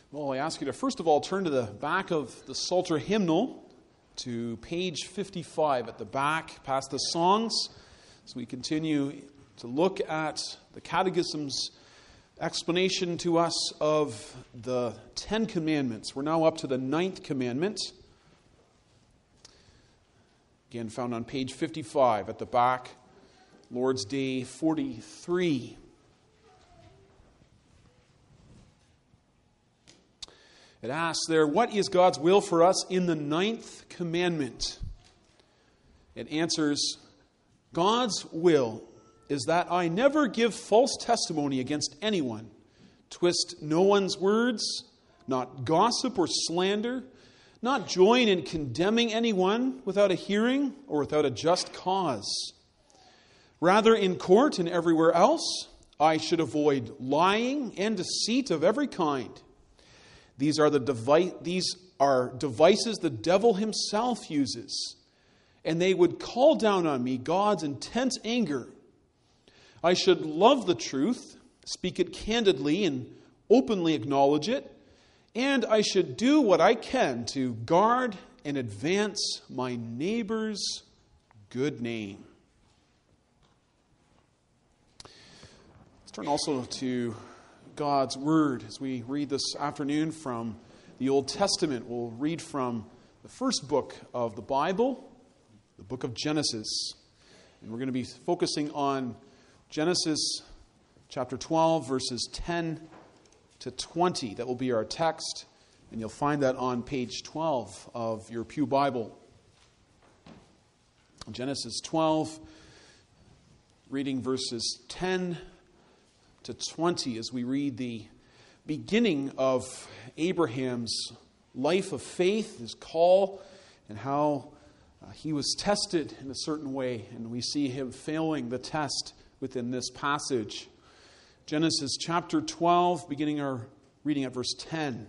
Well, I ask you to first of all turn to the back of the Psalter hymnal to page 55 at the back, past the songs, as we continue to look at the Catechism's explanation to us of the 10 Commandments. We're now up to the 9th commandment. Again, found on page 55 at the back, Lord's Day 43. It asks there, what is God's will for us in the 9th commandment? It answers, God's will is that I never give false testimony against anyone, twist no one's words, not gossip or slander, not join in condemning anyone without a hearing or without a just cause. Rather, in court and everywhere else, I should avoid lying and deceit of every kind. These are devices the devil himself uses, and they would call down on me God's intense anger. I should love the truth, speak it candidly, and openly acknowledge it, and I should do what I can to guard and advance my neighbor's good name. Let's turn also to God's Word as we read this afternoon from the Old Testament. We'll read from the first book of the Bible, the book of Genesis. And we're going to be focusing on Genesis chapter 12, verses 10 to 20. That will be our text, and you'll find that on page 12 of your Pew Bible. Genesis 12, reading verses 10 to 20 as we read the beginning of Abraham's life of faith, his call, and how he was tested in a certain way. And we see him failing the test within this passage. Genesis chapter 12, beginning our reading at verse 10.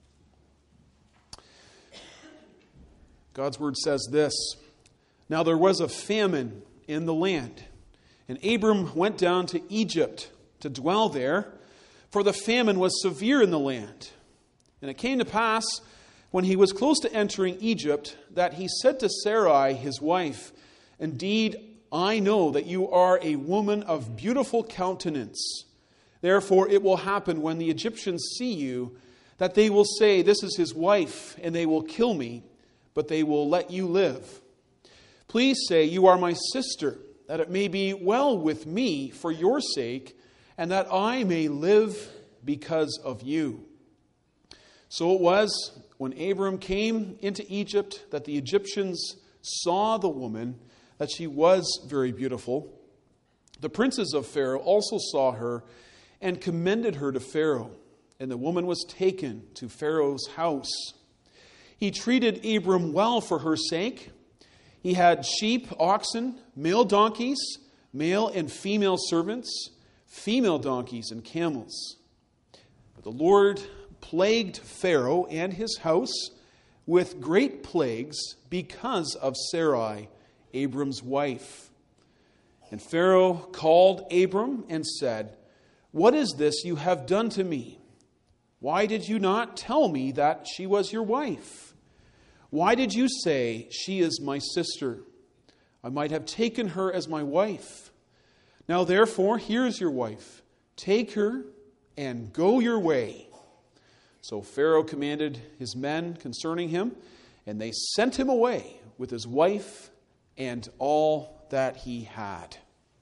God's word says this, Now there was a famine in the land, and Abram went down to Egypt to dwell there, for the famine was severe in the land. And it came to pass, when he was close to entering Egypt, that he said to Sarai, his wife, Indeed, I know that you are a woman of beautiful countenance. Therefore it will happen when the Egyptians see you, that they will say, This is his wife, and they will kill me, but they will let you live. Please say, You are my sister, that it may be well with me for your sake, and that I may live because of you. So it was, when Abram came into Egypt, that the Egyptians saw the woman, that she was very beautiful. The princes of Pharaoh also saw her, and commended her to Pharaoh. And the woman was taken to Pharaoh's house. He treated Abram well for her sake. He had sheep, oxen, male donkeys, male and female servants, female donkeys and camels. But the Lord plagued Pharaoh and his house with great plagues because of Sarai, Abram's wife. And Pharaoh called Abram and said, What is this you have done to me? Why did you not tell me that she was your wife? Why did you say, She is my sister? I might have taken her as my wife. Now therefore, here is your wife. Take her and go your way. So Pharaoh commanded his men concerning him, and they sent him away with his wife and all that he had.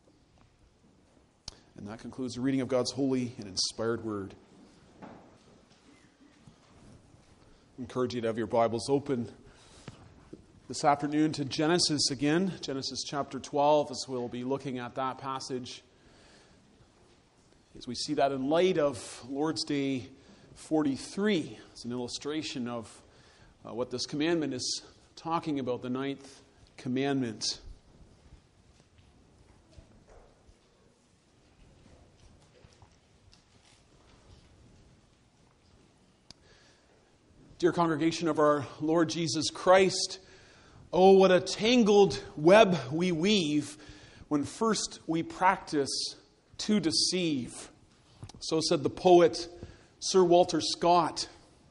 And that concludes the reading of God's holy and inspired word. I encourage you to have your Bibles open this afternoon to Genesis again, Genesis chapter 12, as we'll be looking at that passage. As we see that in light of Lord's Day 43, it's an illustration of what this commandment is talking about, the 9th commandment. Dear congregation of our Lord Jesus Christ, oh, what a tangled web we weave when first we practice to deceive. So said the poet Sir Walter Scott.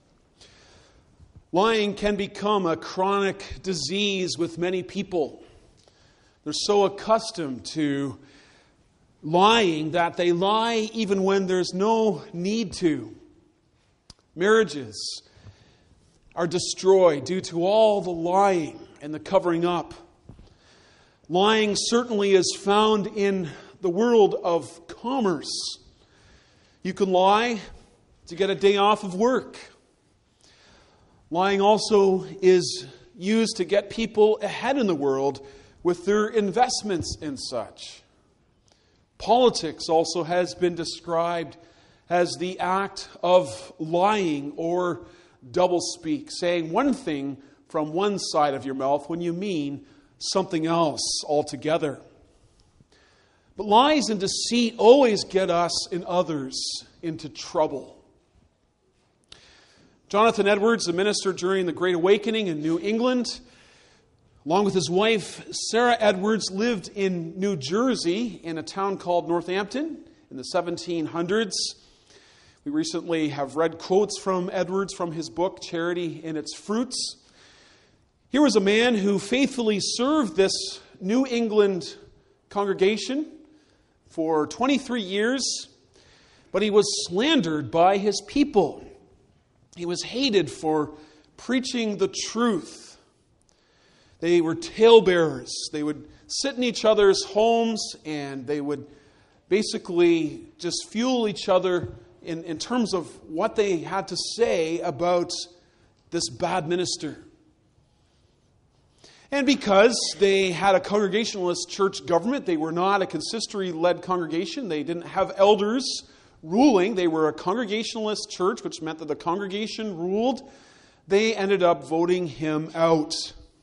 Lying can become a chronic disease with many people. They're so accustomed to lying that they lie even when there's no need to. Marriages are destroyed due to all the lying and the covering up. Lying certainly is found in the world of commerce. You can lie to get a day off of work. Lying also is used to get people ahead in the world with their investments and such. Politics also has been described as the act of lying or doublespeak, saying one thing from one side of your mouth when you mean something else altogether. But lies and deceit always get us and others into trouble. Jonathan Edwards, a minister during the Great Awakening in New England, along with his wife, Sarah Edwards, lived in New Jersey in a town called Northampton in the 1700s. We recently have read quotes from Edwards from his book, Charity in Its Fruits. Here was a man who faithfully served this New England congregation for 23 years, but he was slandered by his people. He was hated for preaching the truth. They were talebearers. They would sit in each other's homes and they would basically just fuel each other in terms of what they had to say about this bad minister. And because they had a Congregationalist church government, they were not a consistory-led congregation. They didn't have elders ruling. They were a Congregationalist church, which meant that the congregation ruled. They ended up voting him out.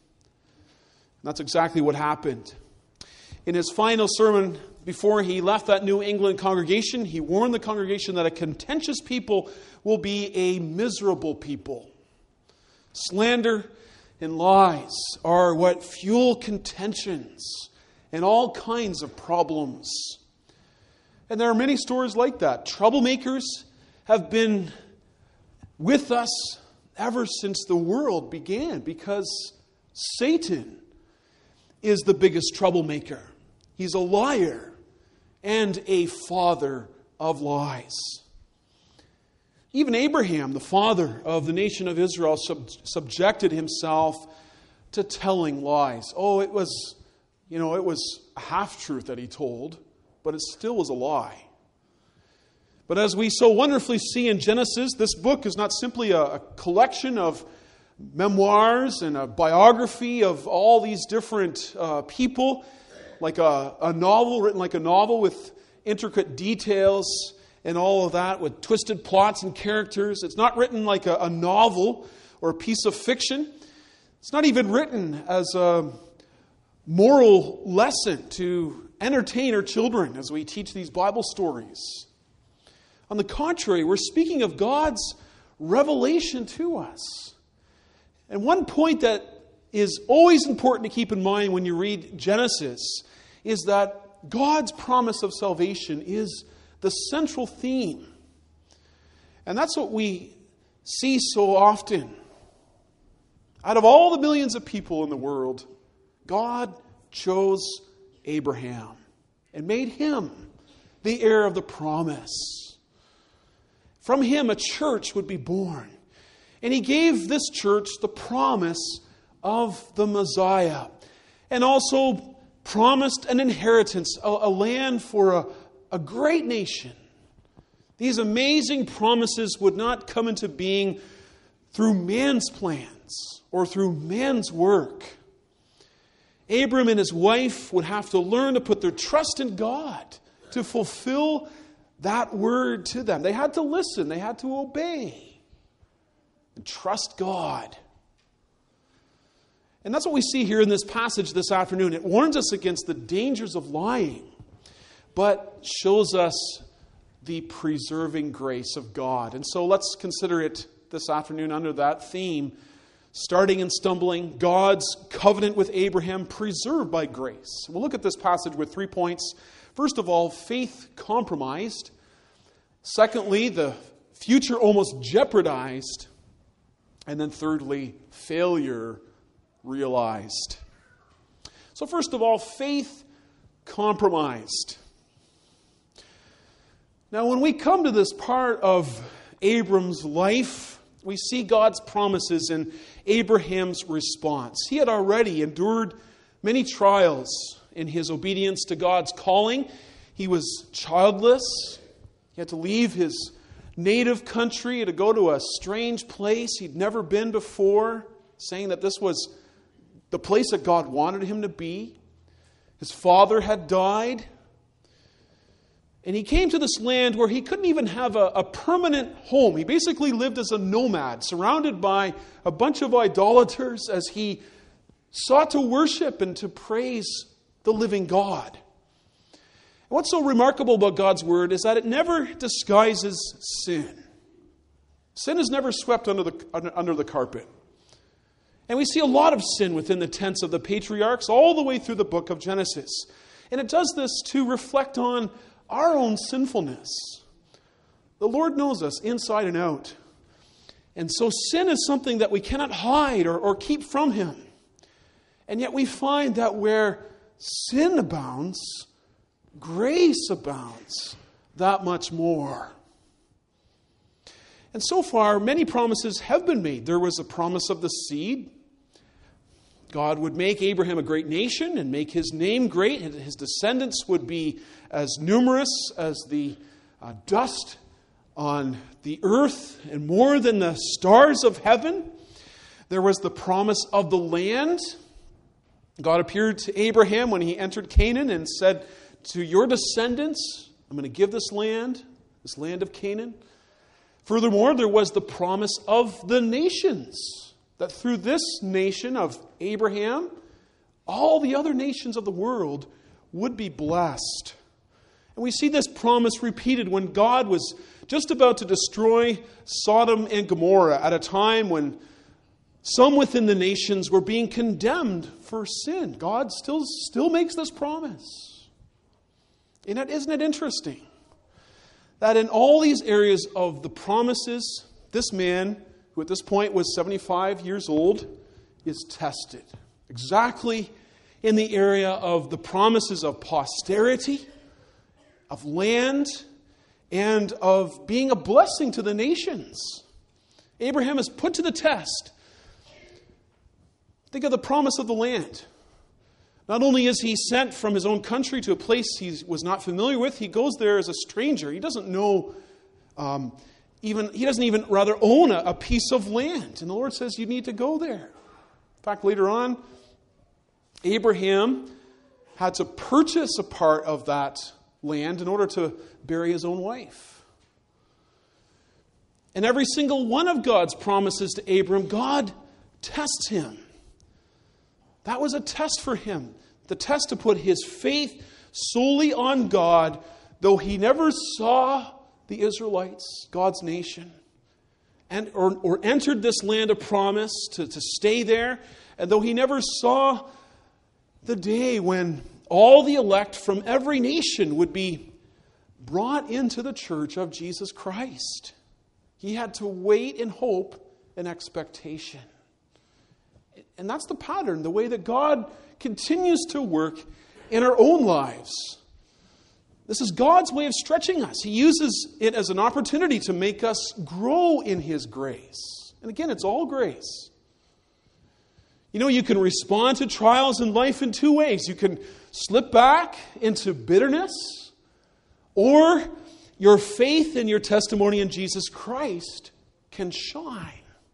And that's exactly what happened. In his final sermon before he left that New England congregation, he warned the congregation that a contentious people will be a miserable people. Slander and lies are what fuel contentions and all kinds of problems. And there are many stories like that. Troublemakers have been with us ever since the world began because Satan is the biggest troublemaker. He's a liar and a father of lies. Even Abraham, the father of the nation of Israel, subjected himself to telling lies. Oh, it was a half-truth that he told, but it still was a lie. But as we so wonderfully see in Genesis, this book is not simply a collection of memoirs and a biography of all these different people, like a novel, written like a novel with intricate details and all of that, with twisted plots and characters. It's not written like a novel or a piece of fiction. It's not even written as a moral lesson to entertain our children as we teach these Bible stories. On the contrary, we're speaking of God's revelation to us. And one point that is always important to keep in mind when you read Genesis is that God's promise of salvation is the central theme. And that's what we see so often. Out of all the millions of people in the world, God chose Abraham and made him the heir of the promise. From him, a church would be born. And he gave this church the promise of the Messiah. And also promised an inheritance, a land for a great nation. These amazing promises would not come into being through man's plans or through man's work. Abram and his wife would have to learn to put their trust in God to fulfill that word to them. They had to listen. They had to obey and trust God. And that's what we see here in this passage this afternoon. It warns us against the dangers of lying, but shows us the preserving grace of God. And so let's consider it this afternoon under that theme. Starting and stumbling, God's covenant with Abraham preserved by grace. We'll look at this passage with 3 points. First of all, faith compromised. Secondly, the future almost jeopardized. And then thirdly, failure realized. So first of all, faith compromised. Now, when we come to this part of Abram's life, we see God's promises in Abraham's response. He had already endured many trials in his obedience to God's calling. He was childless. He had to leave his native country to go to a strange place he'd never been before, saying that this was the place that God wanted him to be. His father had died. And he came to this land where he couldn't even have a permanent home. He basically lived as a nomad, surrounded by a bunch of idolaters as he sought to worship and to praise the living God. And what's so remarkable about God's Word is that it never disguises sin. Sin is never swept under the carpet. And we see a lot of sin within the tents of the patriarchs all the way through the book of Genesis. And it does this to reflect on our own sinfulness. The Lord knows us inside and out. And so sin is something that we cannot hide or keep from Him. And yet we find that where sin abounds, grace abounds that much more. And so far, many promises have been made. There was a promise of the seed. God would make Abraham a great nation and make his name great, and his descendants would be as numerous as the dust on the earth and more than the stars of heaven. There was the promise of the land. God appeared to Abraham when he entered Canaan and said, to your descendants, I'm going to give this land of Canaan. Furthermore, there was the promise of the nations, that through this nation of Abraham, all the other nations of the world would be blessed. And we see this promise repeated when God was just about to destroy Sodom and Gomorrah at a time when some within the nations were being condemned for sin. God still makes this promise. And isn't it interesting that in all these areas of the promises, this man, who at this point was 75 years old, is tested. Exactly in the area of the promises of posterity, of land, and of being a blessing to the nations. Abraham is put to the test. Think of the promise of the land. Not only is he sent from his own country to a place he was not familiar with, he goes there as a stranger. He doesn't know, he doesn't even rather own a piece of land. And the Lord says, you need to go there. In fact, later on, Abraham had to purchase a part of that land in order to bury his own wife. And every single one of God's promises to Abram, God tests him. That was a test for him. The test to put his faith solely on God, though he never saw the Israelites, God's nation, or entered this land of promise to stay there, and though he never saw the day when all the elect from every nation would be brought into the church of Jesus Christ. He had to wait in hope and expectation. And that's the pattern, the way that God continues to work in our own lives. This is God's way of stretching us. He uses it as an opportunity to make us grow in His grace. And again, it's all grace. You know, you can respond to trials in life in two ways. You can slip back into bitterness, or your faith and your testimony in Jesus Christ can shine.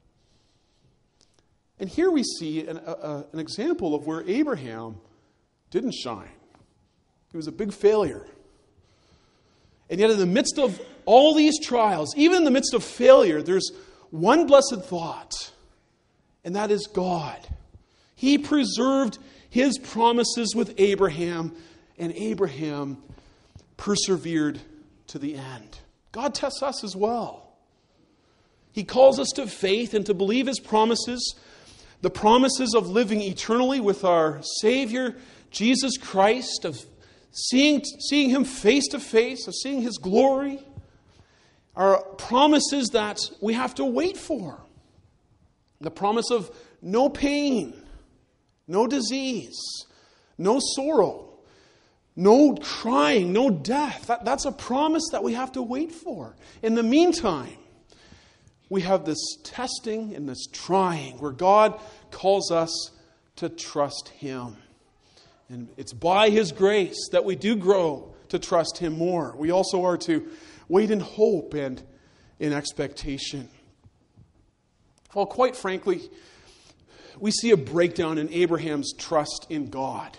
And here we see an example of where Abraham didn't shine. He was a big failure. And yet in the midst of all these trials, even in the midst of failure, there's one blessed thought, and that is God. He preserved His promises with Abraham, and Abraham persevered to the end. God tests us as well. He calls us to faith and to believe His promises, the promises of living eternally with our Savior, Jesus Christ, of seeing Him face to face, of seeing His glory, are promises that we have to wait for. The promise of no pain, no disease, no sorrow, no crying, no death. That's a promise that we have to wait for. In the meantime, we have this testing and this trying where God calls us to trust Him. And it's by His grace that we do grow to trust Him more. We also are to wait in hope and in expectation. Well, quite frankly, we see a breakdown in Abraham's trust in God.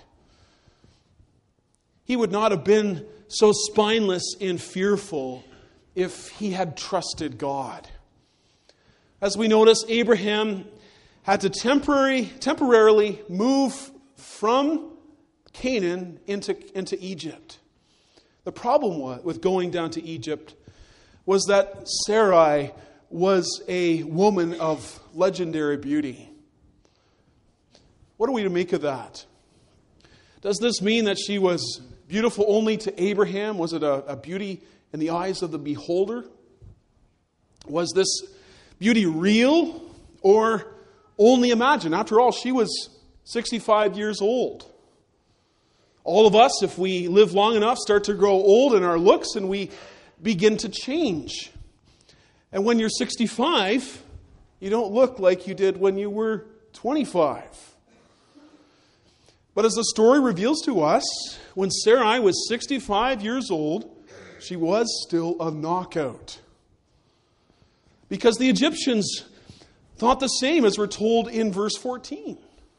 He would not have been so spineless and fearful if he had trusted God. As we notice, Abraham had to temporarily move from Canaan into Egypt. The problem with going down to Egypt was that Sarai was a woman of legendary beauty. What are we to make of that? Does this mean that she was beautiful only to Abraham? Was it a beauty in the eyes of the beholder? Was this beauty real or only imagined? After all, she was 65 years old. All of us, if we live long enough, start to grow old in our looks and we begin to change. And when you're 65, you don't look like you did when you were 25. But as the story reveals to us, when Sarai was 65 years old, she was still a knockout. Because the Egyptians thought the same, as we're told in verse 14.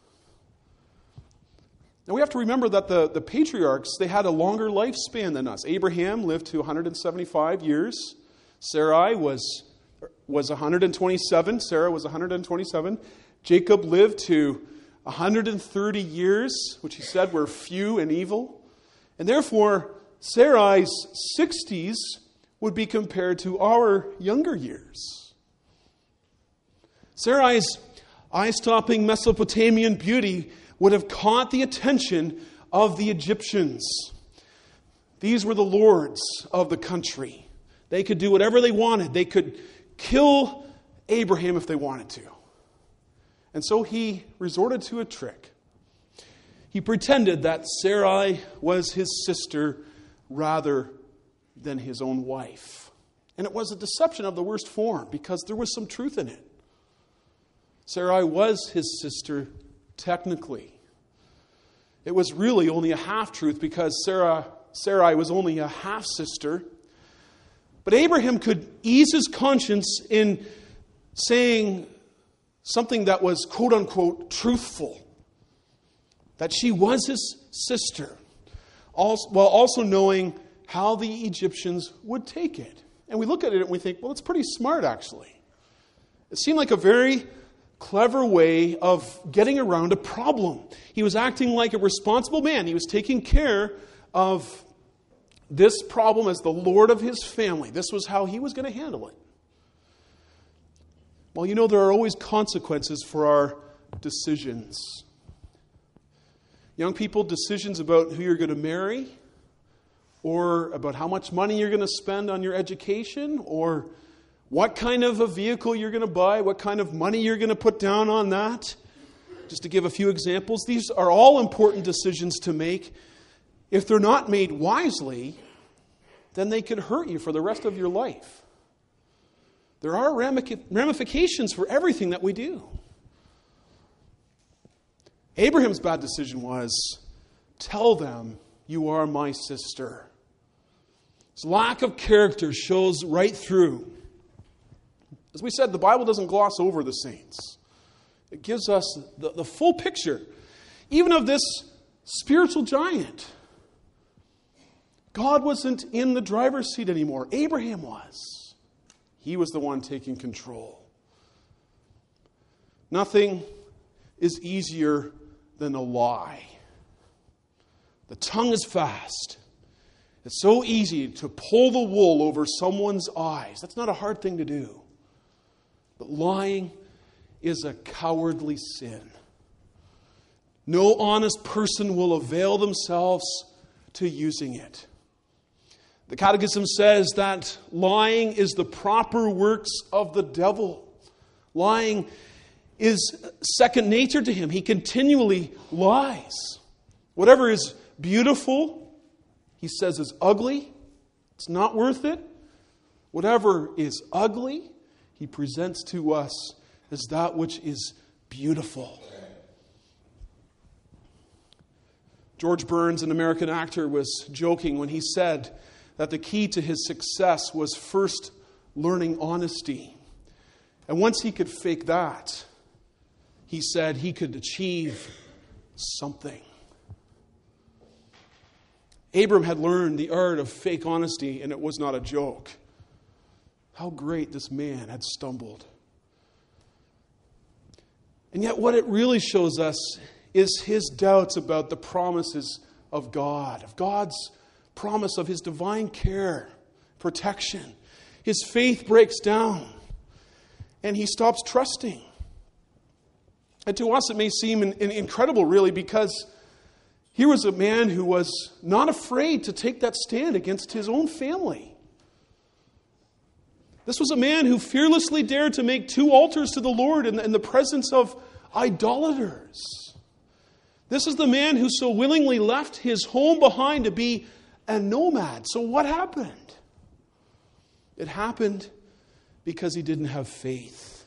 Now we have to remember that the patriarchs, they had a longer lifespan than us. Abraham lived to 175 years. Sarai was 127. Sarah was 127. Jacob lived to 130 years, which he said were few and evil. And therefore, Sarai's 60s would be compared to our younger years. Sarai's eye-stopping Mesopotamian beauty would have caught the attention of the Egyptians. These were the lords of the country. They could do whatever they wanted. They could kill Abraham if they wanted to. And so he resorted to a trick. He pretended that Sarai was his sister rather than his own wife. And it was a deception of the worst form because there was some truth in it. Sarai was his sister technically. It was really only a half-truth because Sarai was only a half-sister. But Abraham could ease his conscience in saying something that was quote-unquote truthful. That she was his sister. While also knowing how the Egyptians would take it. And we look at it and we think, well, it's pretty smart actually. It seemed like a very clever way of getting around a problem. He was acting like a responsible man. He was taking care of this problem as the Lord of his family. This was how he was going to handle it. Well, you know, there are always consequences for our decisions. Young people, decisions about who you're going to marry, or about how much money you're going to spend on your education, or what kind of a vehicle you're going to buy, what kind of money you're going to put down on that. Just to give a few examples, these are all important decisions to make. If they're not made wisely, then they could hurt you for the rest of your life. There are ramifications for everything that we do. Abraham's bad decision was, tell them you are my sister. His lack of character shows right through. As we said, the Bible doesn't gloss over the saints. It gives us the full picture, even of this spiritual giant. God wasn't in the driver's seat anymore. Abraham was. He was the one taking control. Nothing is easier than a lie. The tongue is fast. It's so easy to pull the wool over someone's eyes. That's not a hard thing to do. But lying is a cowardly sin. No honest person will avail themselves to using it. The Catechism says that lying is the proper works of the devil. Lying is second nature to him. He continually lies. Whatever is beautiful, he says is ugly. It's not worth it. Whatever is ugly, he presents to us as that which is beautiful. George Burns, an American actor, was joking when he said that the key to his success was first learning honesty. And once he could fake that, he said he could achieve something. Abram had learned the art of fake honesty, and it was not a joke. How great this man had stumbled. And yet what it really shows us is his doubts about the promises of God, of God's promise of his divine care, protection. His faith breaks down, and he stops trusting. And to us it may seem incredible, really, because here was a man who was not afraid to take that stand against his own family. This was a man who fearlessly dared to make 2 altars to the Lord in the presence of idolaters. This is the man who so willingly left his home behind to be a nomad. So what happened? It happened because he didn't have faith.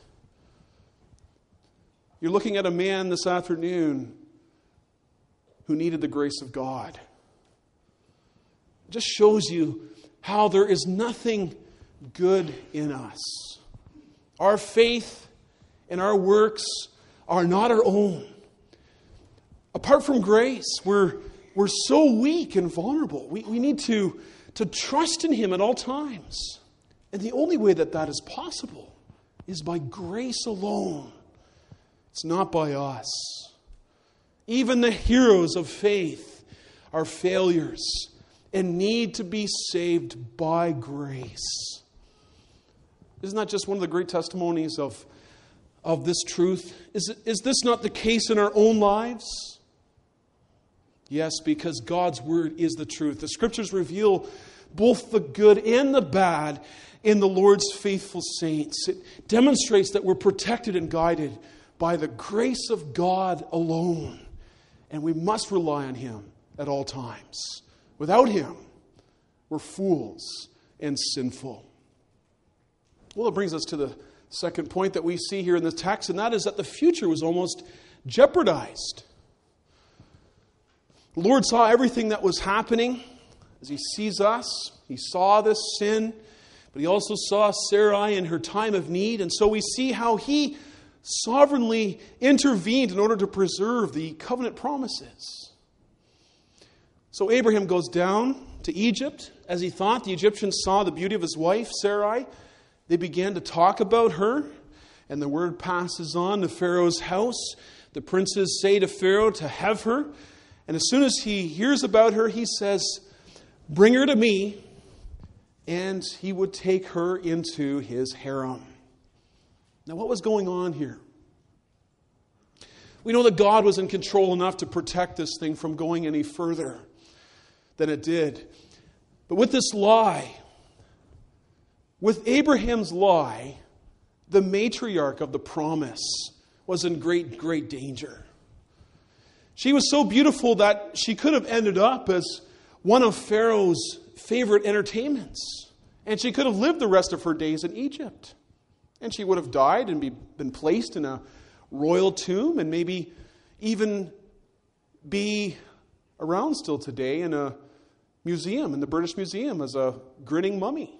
You're looking at a man this afternoon who needed the grace of God. It just shows you how there is nothing good in us. Our faith and our works are not our own. Apart from grace, we're so weak and vulnerable. We need to trust in Him at all times. And the only way that is possible is by grace alone. It's not by us. Even the heroes of faith are failures and need to be saved by grace. Isn't that just one of the great testimonies of this truth? Is this not the case in our own lives? Yes, because God's Word is the truth. The Scriptures reveal both the good and the bad in the Lord's faithful saints. It demonstrates that we're protected and guided by the grace of God alone. And we must rely on Him at all times. Without Him, we're fools and sinful. Well, it brings us to the second point that we see here in the text, and that is that the future was almost jeopardized. The Lord saw everything that was happening as He sees us. He saw this sin, but He also saw Sarai in her time of need. And so we see how He sovereignly intervened in order to preserve the covenant promises. So Abraham goes down to Egypt. As he thought, the Egyptians saw the beauty of his wife, Sarai. They began to talk about her, and the word passes on to Pharaoh's house. The princes say to Pharaoh to have her. And as soon as he hears about her, he says, "Bring her to me," and he would take her into his harem. Now, what was going on here? We know that God was in control enough to protect this thing from going any further than it did. But with this lie, with Abraham's lie, the matriarch of the promise was in great, great danger. She was so beautiful that she could have ended up as one of Pharaoh's favorite entertainments. And she could have lived the rest of her days in Egypt. And she would have died and been placed in a royal tomb and maybe even be around still today in a museum, in the British Museum, as a grinning mummy.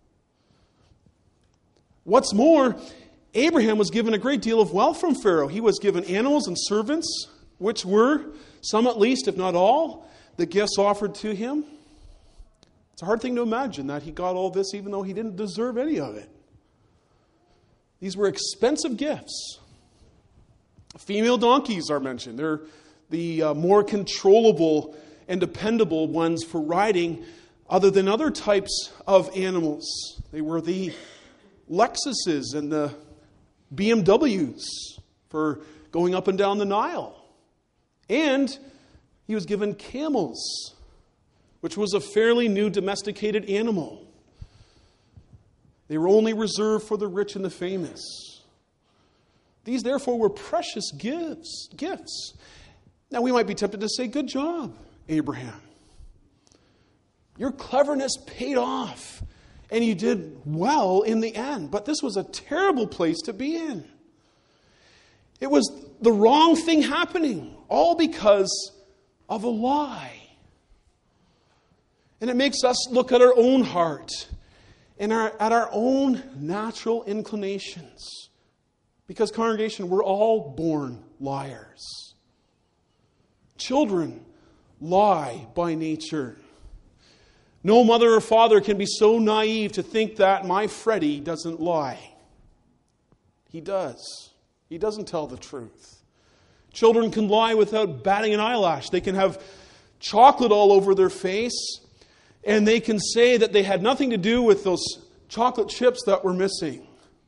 What's more, Abraham was given a great deal of wealth from Pharaoh. He was given animals and servants, which were, some at least, if not all, the gifts offered to him. It's a hard thing to imagine that he got all this even though he didn't deserve any of it. These were expensive gifts. Female donkeys are mentioned. They're the more controllable and dependable ones for riding other than other types of animals. They were the Lexuses and the BMWs for going up and down the Nile. And he was given camels, which was a fairly new domesticated animal. They were only reserved for the rich and the famous. These, therefore, were precious gifts. Now, we might be tempted to say, good job, Abraham. Your cleverness paid off, and you did well in the end. But this was a terrible place to be in. It was the wrong thing happening, all because of a lie. And it makes us look at our own heart and at our own natural inclinations. Because, congregation, we're all born liars. Children lie by nature. No mother or father can be so naive to think that my Freddie doesn't lie. He does. He doesn't tell the truth. Children can lie without batting an eyelash. They can have chocolate all over their face, and they can say that they had nothing to do with those chocolate chips that were missing.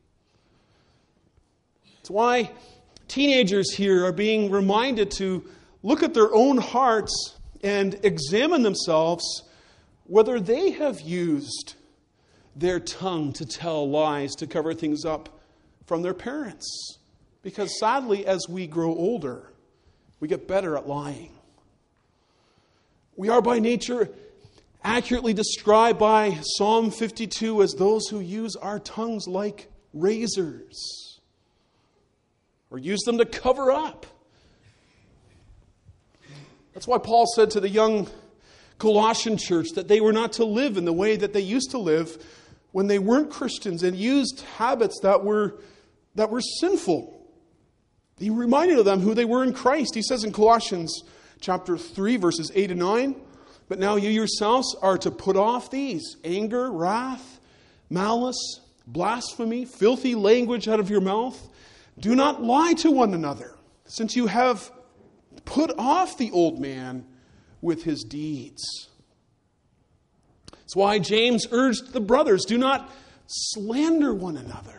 It's why teenagers here are being reminded to look at their own hearts and examine themselves whether they have used their tongue to tell lies to cover things up from their parents. Because sadly, as we grow older, we get better at lying. We are by nature accurately described by Psalm 52 as those who use our tongues like razors, or use them to cover up. That's why Paul said to the young Colossian church that they were not to live in the way that they used to live when they weren't Christians and used habits that were sinful. He reminded them who they were in Christ. He says in Colossians chapter 3, verses 8 and 9, "But now you yourselves are to put off these: anger, wrath, malice, blasphemy, filthy language out of your mouth. Do not lie to one another, since you have put off the old man with his deeds." That's why James urged the brothers, do not slander one another.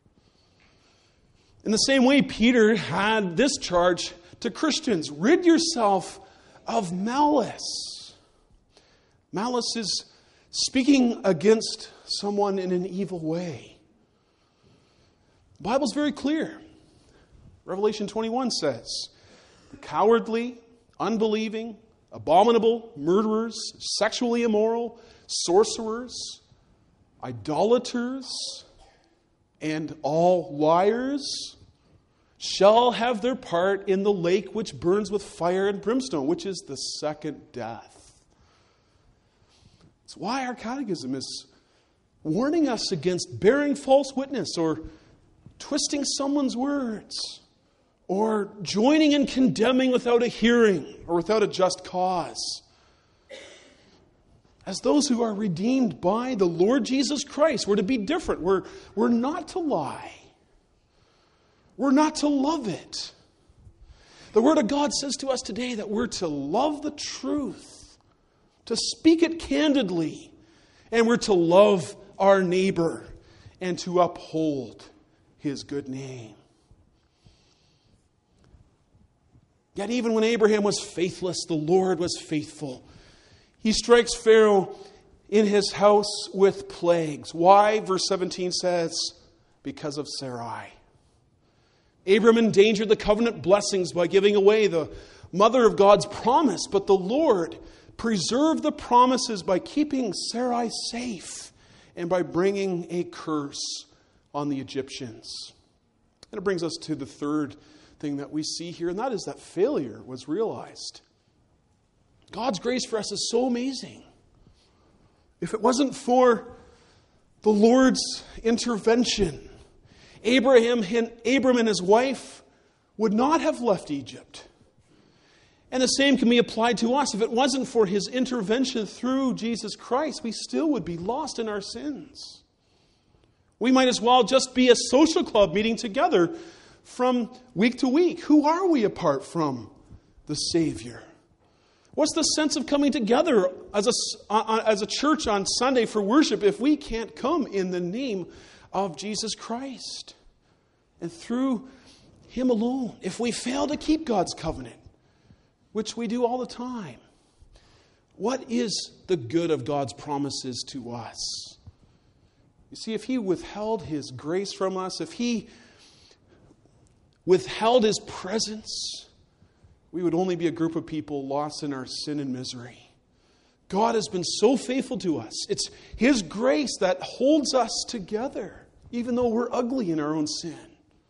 In the same way, Peter had this charge to Christians: rid yourself of malice. Malice is speaking against someone in an evil way. The Bible's very clear. Revelation 21 says, the cowardly, unbelieving, abominable, murderers, sexually immoral, sorcerers, idolaters, and all liars shall have their part in the lake which burns with fire and brimstone, which is the second death. It's why our catechism is warning us against bearing false witness or twisting someone's words or joining in condemning without a hearing or without a just cause. As those who are redeemed by the Lord Jesus Christ, we're to be different. We're not to lie. We're not to love it. The Word of God says to us today that we're to love the truth, to speak it candidly, and we're to love our neighbor and to uphold his good name. Yet even when Abraham was faithless, the Lord was faithful. He strikes Pharaoh in his house with plagues. Why? Verse 17 says, because of Sarai. Abram endangered the covenant blessings by giving away the mother of God's promise, but the Lord preserved the promises by keeping Sarai safe and by bringing a curse on the Egyptians. And it brings us to the third thing that we see here, and that is that failure was realized. God's grace for us is so amazing. If it wasn't for the Lord's intervention, Abram and his wife would not have left Egypt. And the same can be applied to us. If it wasn't for his intervention through Jesus Christ, we still would be lost in our sins. We might as well just be a social club meeting together from week to week. Who are we apart from the Savior? What's the sense of coming together as a church on Sunday for worship if we can't come in the name of Jesus Christ and through Him alone? If we fail to keep God's covenant, which we do all the time, what is the good of God's promises to us? You see, if He withheld His grace from us, if He withheld His presence, we would only be a group of people lost in our sin and misery. God has been so faithful to us. It's His grace that holds us together, even though we're ugly in our own sin.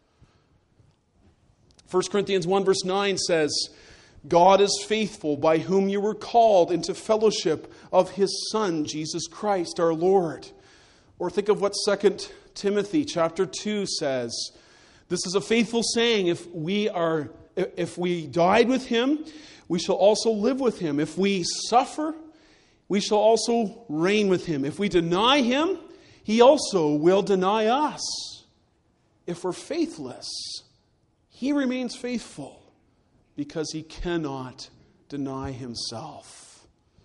1 Corinthians 1 verse 9 says, God is faithful, by whom you were called into fellowship of His Son, Jesus Christ, our Lord. Or think of what 2 Timothy chapter 2 says. This is a faithful saying, if we died with Him, we shall also live with Him. If we suffer, we shall also reign with Him. If we deny Him, He also will deny us. If we're faithless, He remains faithful, because He cannot deny Himself.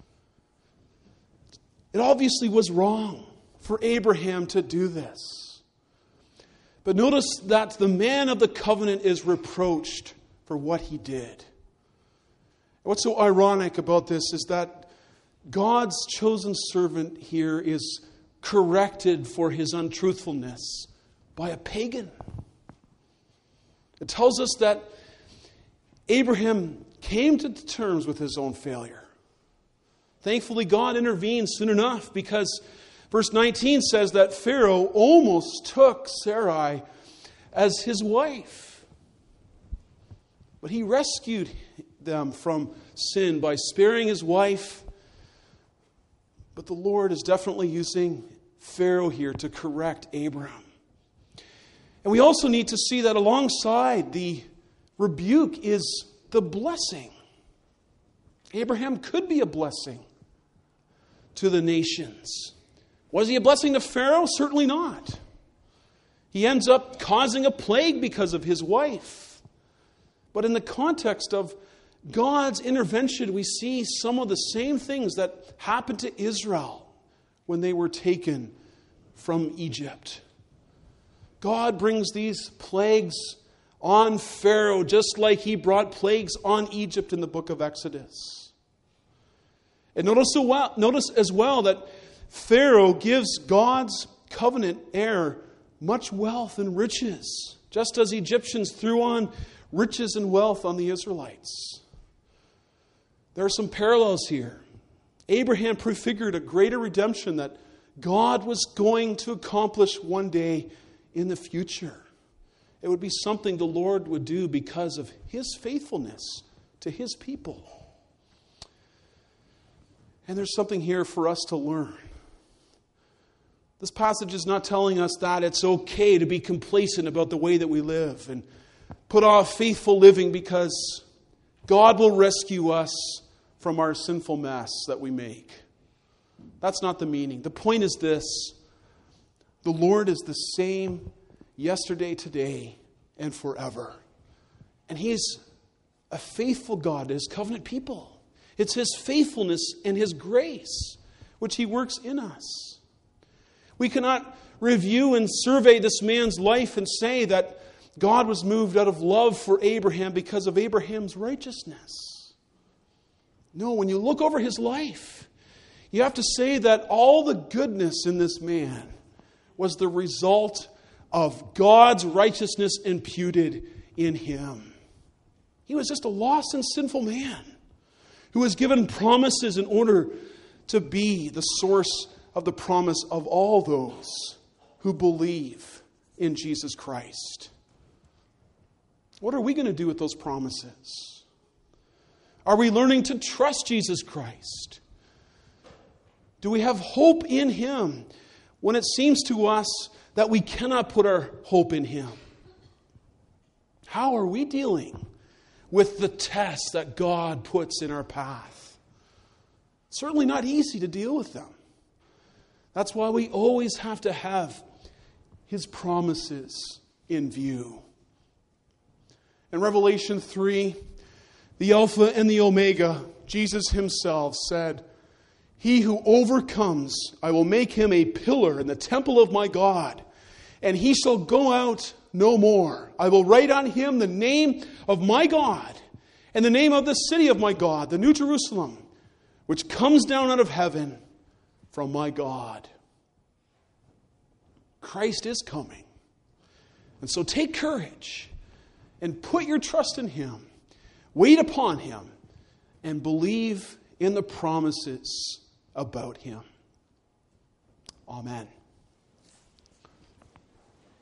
It obviously was wrong for Abraham to do this. But notice that the man of the covenant is reproached for what he did. What's so ironic about this is that God's chosen servant here is corrected for his untruthfulness by a pagan. It tells us that Abraham came to terms with his own failure. Thankfully, God intervened soon enough, because verse 19 says that Pharaoh almost took Sarai as his wife. But he rescued them from sin by sparing his wife. But the Lord is definitely using Pharaoh here to correct Abraham. And we also need to see that alongside the rebuke is the blessing. Abraham could be a blessing to the nations. Was he a blessing to Pharaoh? Certainly not. He ends up causing a plague because of his wife. But in the context of God's intervention, we see some of the same things that happened to Israel when they were taken from Egypt. God brings these plagues on Pharaoh, just like He brought plagues on Egypt in the book of Exodus. And notice as well that Pharaoh gives God's covenant heir much wealth and riches, just as Egyptians threw on riches and wealth on the Israelites. There are some parallels here. Abraham prefigured a greater redemption that God was going to accomplish one day in the future. It would be something the Lord would do because of His faithfulness to His people. And there's something here for us to learn. This passage is not telling us that it's okay to be complacent about the way that we live and put off faithful living because God will rescue us from our sinful mess that we make. That's not the meaning. The point is this: the Lord is the same yesterday, today, and forever. And He is a faithful God to His covenant people. It's His faithfulness and His grace which He works in us. We cannot review and survey this man's life and say that God was moved out of love for Abraham because of Abraham's righteousness. No, when you look over his life, you have to say that all the goodness in this man was the result of God's righteousness imputed in him. He was just a lost and sinful man who was given promises in order to be the source of the promise of all those who believe in Jesus Christ. What are we going to do with those promises? Are we learning to trust Jesus Christ? Do we have hope in Him when it seems to us that we cannot put our hope in Him? How are we dealing with the tests that God puts in our path? It's certainly not easy to deal with them. That's why we always have to have His promises in view. In Revelation 3, the Alpha and the Omega, Jesus Himself said, "He who overcomes, I will make him a pillar in the temple of my God, and he shall go out no more. I will write on him the name of my God and the name of the city of my God, the New Jerusalem, which comes down out of heaven from my God." Christ is coming. And so take courage and put your trust in Him. Wait upon Him and believe in the promises about Him. Amen.